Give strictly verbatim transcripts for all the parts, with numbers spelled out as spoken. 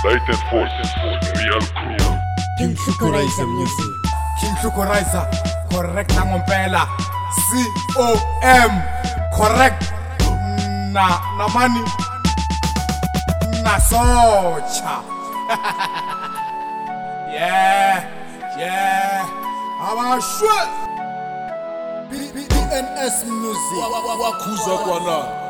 Titan Force, Real Crew. King Shukurizer Music. King Shukurizer, correct nangompela. C O M, correct. Na na money. Na socha. Yeah, yeah. Abashwe. B B N S Music. Wakuza kwana.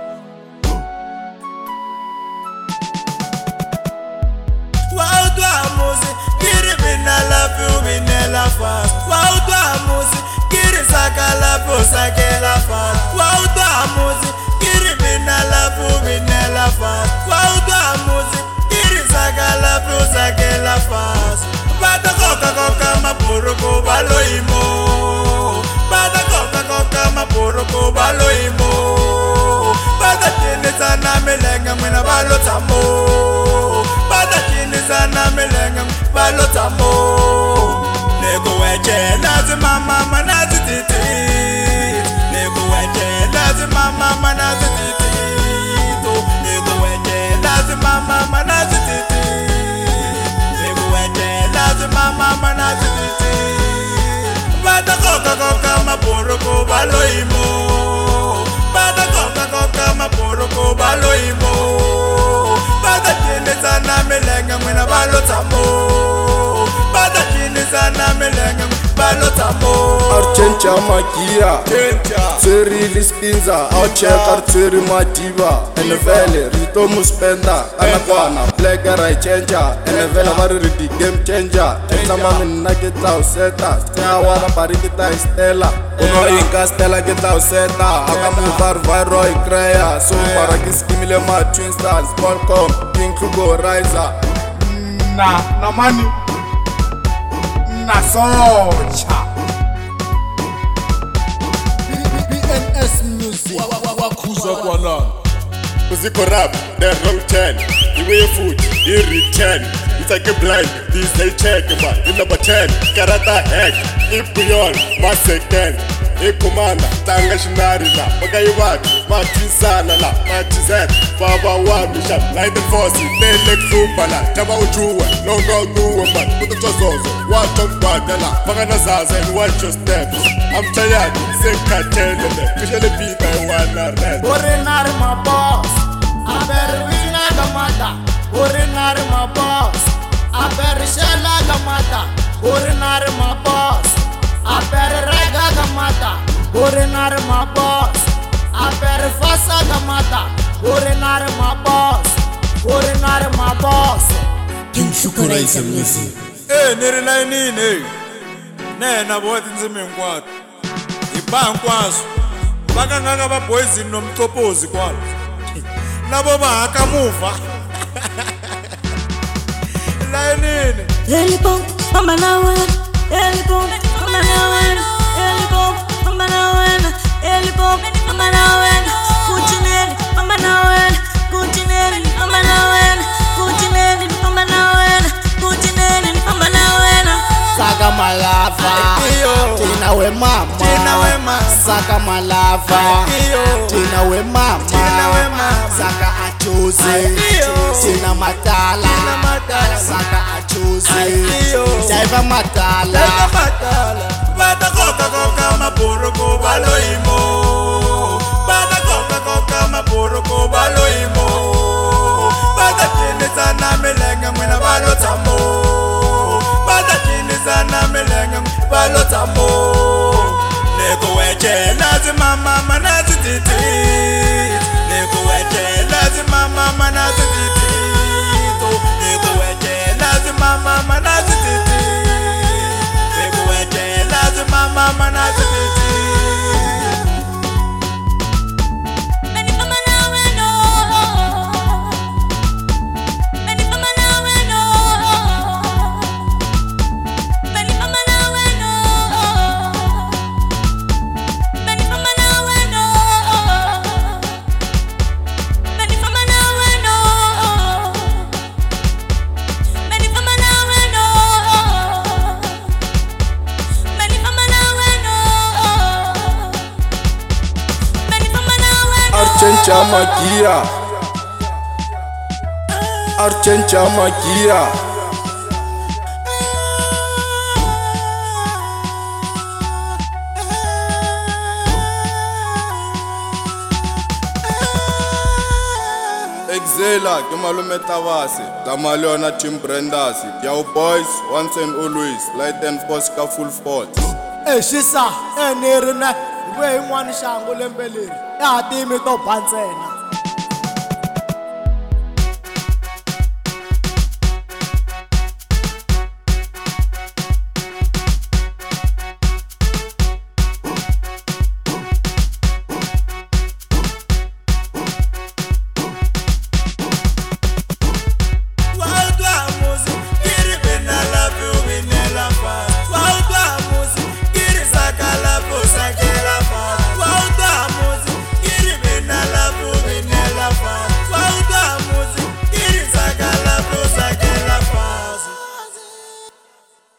Wautwa muzi, kiri bina la fu bina la fast. Wautwa muzi, kiri saka la fu sake la fast. Wautwa muzi, kiri bina la fu bina la fast. Wautwa muzi, kiri saka la fu sake la fast. Bata koka koka mapuro ko balo imo. Bata koka koka mapuro ko balo imo. Bata tini sana melenga mwina balo tamo. Bata tini sana melenga balo tamo. Nego weche nazi mama manazi titi. Nego weche nazi mama manazi titi. Nego weche nazi mama manazi titi. Nego weche nazi mama manazi titi. Bata koka koka mapuro ko balo imo. Bata koka koka mapuro ko balo imo. Bata tini sana melenga mwina balo tamo. Bata tini sana melenga balo tamo. Archencha magia, tseri lispinza, aucheka tseri madiba. N F L rito muspenda, anakwana player raichenja. N F L vari ridi game changer. Etsama mina kita useta, nyawa mapari kita istela. Uno inka stela kita useta, akamuvar viro ikreya. So para kiskimile ma twin stars, Qualcomm, King Shukurizer. Na na money. Na socha. B N S Music. Wakuza kwana. Kuziko rap, the wrong ten. The way food, you return. It's like a blind, this they check, but in number ten. Karata heck, Ipuyon, Masekten. Ikumana, Tanga Shinarina, Bagayawak, Matisana, Matizet, Baba Wamisha, Light the Force, they leg Fupala, Taba Ujua, no go do a man, put the Chosozo, watch of Badala, Paganazaz, and watch your steps. I'm tired, Seka Tele, Visually beat by one red. Orinari my boss, I better win like a mata. Orinari my boss, I better shell like a mata. Orinari my boss, I better rag like a mata. Orinari my boss, I better fast like a mata. Orinari my boss, Orinari my boss. King Shukurizer Music. Eh, niri la nini? Ne na bothi nzime nkwathu. Ibankwazo. Baka ngaka ba boys nomcopozi kwalo. Nabo ba akamuva. La nini? Elipom, mama na wena. Elipom, mama na wena. Elipom, mama na wena. Elipom, mama na wena. Kuchineli, mama na wena. Kuchineli, mama na wena. Kuchineli, mama na wena. Kuchineli, mama na wena. Saka malava. Tina we mama. Tina we mama. Saka malava. Tina we mama. Tina we mama. Saka achuzi. Tina matala. Tina matala. Saka achuzi. Jaiva matala. Jaiva matala. Bata koka koka mapuro ko balo imo. Bata koka koka mapuro ko balo imo. Bata tini sana melenga mwina balo tamo. Bata tini sana melenga balo tamo. Nego weche nazi mama manazi titi. Nego weche nazi mama manazi titi. Nego weche nazi mama manazi titi. Nego weche nazi mama manazi titi. Archencha magia. a ri cinca magiya. Exela ke malume Tabase, Tamale ona Team Branders, Yao boys once and always, light and force ka full force. Eh shisa, eh nere na, we yin'wana shango lembe leri. Ya hatimi to bantsena.